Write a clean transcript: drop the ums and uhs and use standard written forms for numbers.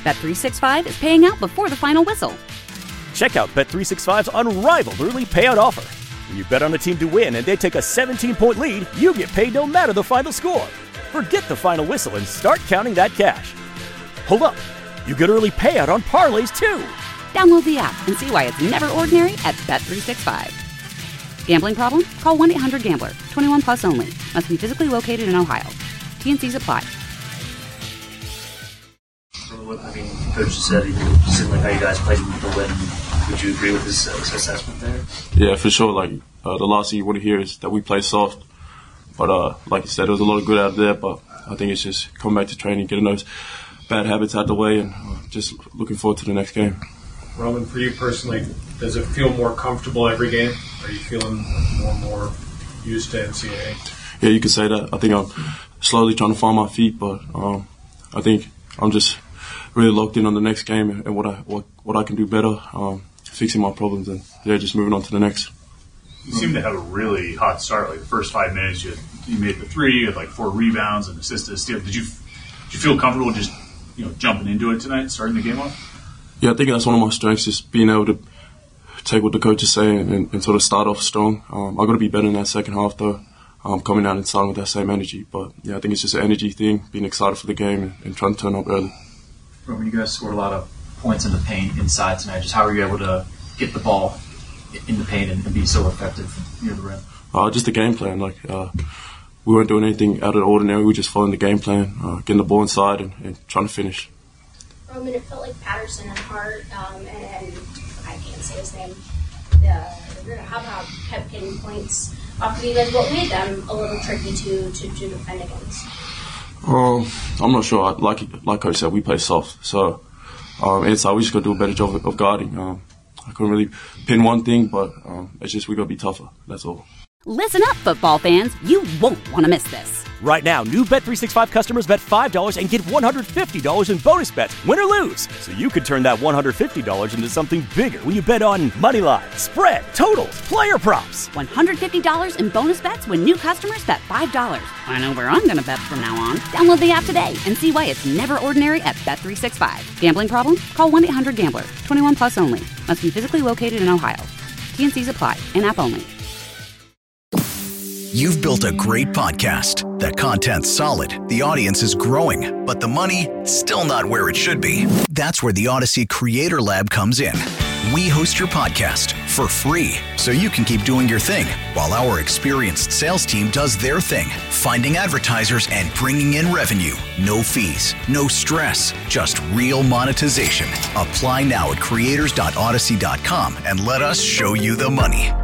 Bet365 is paying out before the final whistle. Check out Bet365's unrivaled early payout offer. When you bet on a team to win and they take a 17-point lead, you get paid no matter the final score. Forget the final whistle and start counting that cash. Hold up. You get early payout on parlays, too. Download the app and see why it's never ordinary at Bet365. Gambling problem? Call 1-800-GAMBLER. 21 plus only. Must be physically located in Ohio. T&Cs apply. I mean, Coach said it seemed like how you guys played with the win. Would you agree with his assessment there? Yeah, for sure. Like, the last thing you want to hear is that we play soft. But like you said, there was a lot of good out there. But I think it's just coming back to training, getting those bad habits out the way, and just looking forward to the next game. Roman, for you personally, does it feel more comfortable every game? Are you feeling more and more used to NCAA? Yeah, you could say that. I think I'm slowly trying to find my feet, but I think I'm just really locked in on the next game and what I can do better, fixing my problems, and just moving on to the next. You seem to have a really hot start. Like the first 5 minutes, you made the three, you had like 4 rebounds and assist to steal. Did you feel comfortable just jumping into it tonight, starting the game off? Yeah, I think that's one of my strengths, just being able to take what the coach is saying and sort of start off strong. I've got to be better in that second half, though, coming out and starting with that same energy. But, yeah, I think it's just an energy thing, being excited for the game and trying to turn up early. Roman, you guys scored a lot of points in the paint inside tonight. Just how were you able to get the ball in the paint and be so effective near the rim? Just the game plan. We weren't doing anything out of the ordinary. We were just following the game plan, getting the ball inside and trying to finish. Roman, it felt like Patterson and Hart and I can't say his name. How kept getting points off of you guys. What made them a little tricky to defend against? I'm not sure. Like Coach said, we play soft. So inside, we just got to do a better job of guarding. I couldn't really pin one thing, but it's just we got to be tougher. That's all. Listen up, football fans. You won't want to miss this. Right now, new Bet365 customers bet $5 and get $150 in bonus bets, win or lose. So you could turn that $150 into something bigger when you bet on moneyline, spread, totals, player props. $150 in bonus bets when new customers bet $5. I know where I'm going to bet from now on. Download the app today and see why it's never ordinary at Bet365. Gambling problem? Call 1-800-GAMBLER. 21 plus only. Must be physically located in Ohio. T&Cs apply. In-app only. You've built a great podcast. The content's solid, the audience is growing, but the money, still not where it should be. That's where the Odyssey Creator Lab comes in. We host your podcast for free, so you can keep doing your thing, while our experienced sales team does their thing, finding advertisers and bringing in revenue. No fees, no stress, just real monetization. Apply now at creators.odyssey.com and let us show you the money.